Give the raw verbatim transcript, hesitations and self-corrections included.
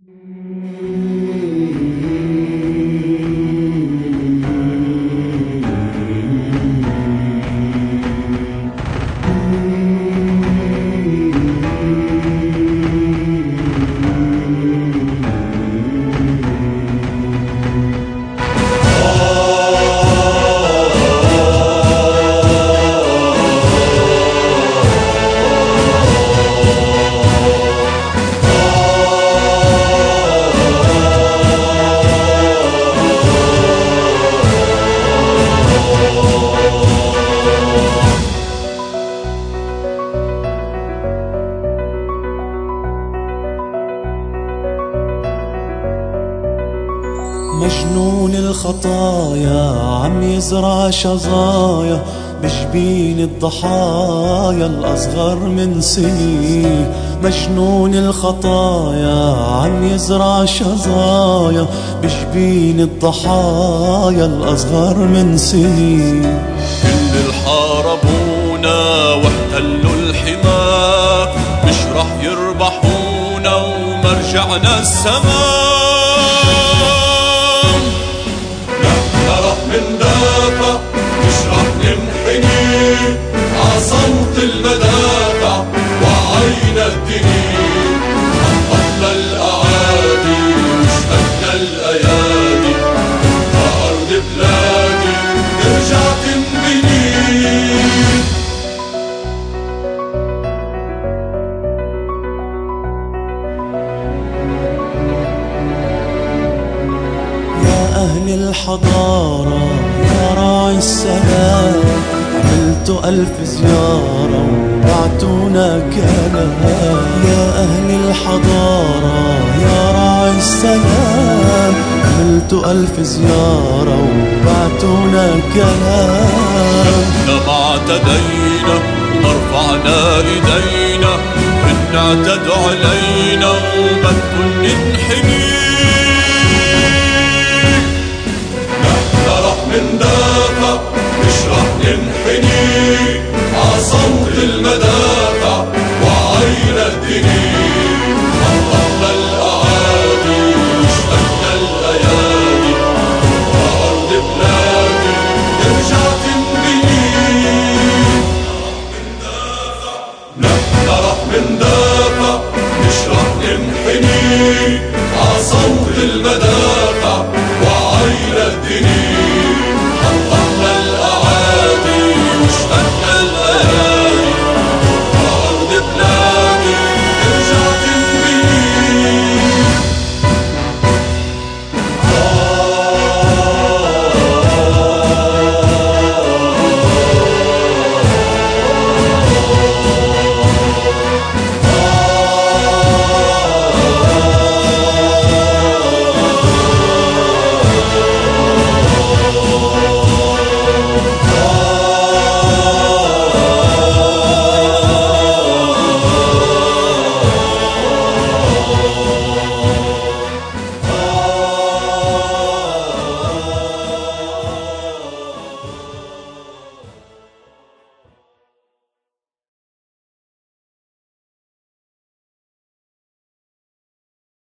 مجنون الخطايا عم يزرع شظايا بجبين الضحايا الأصغر من سنين. مجنون الخطايا عم يزرع شظايا بجبين الضحايا الأصغر من سنين. كل اللي حاربونا واحتلوا الحمى مش رح يربحونا ومرجعنا السما. مندافع مش رح ننحني عصوت المدافع وعينا الدنيا. حققنا الأعادي واشتقنا الأيادي وأرض بلادي ترجع تنبني. أهل الحضارة يا راعي السلام عملتوا ألف زيارة وبعتونا كلام. يا أهل الحضارة يا راعي السلام عملتوا ألف زيارة وبعتونا كلام. احنا ما اعتدينا وما رفعنا ايدينا ان اعتدوا علينا وبدكن ننحني. مندافع مش رح ننحني عصوت المدافع وعينا الدنيا. حققنا الأعادي واشتقنا الأيادي وأرض بلادي ترجع تنبني. نحن رح مندافع مش رح ننحني عصوت المدافع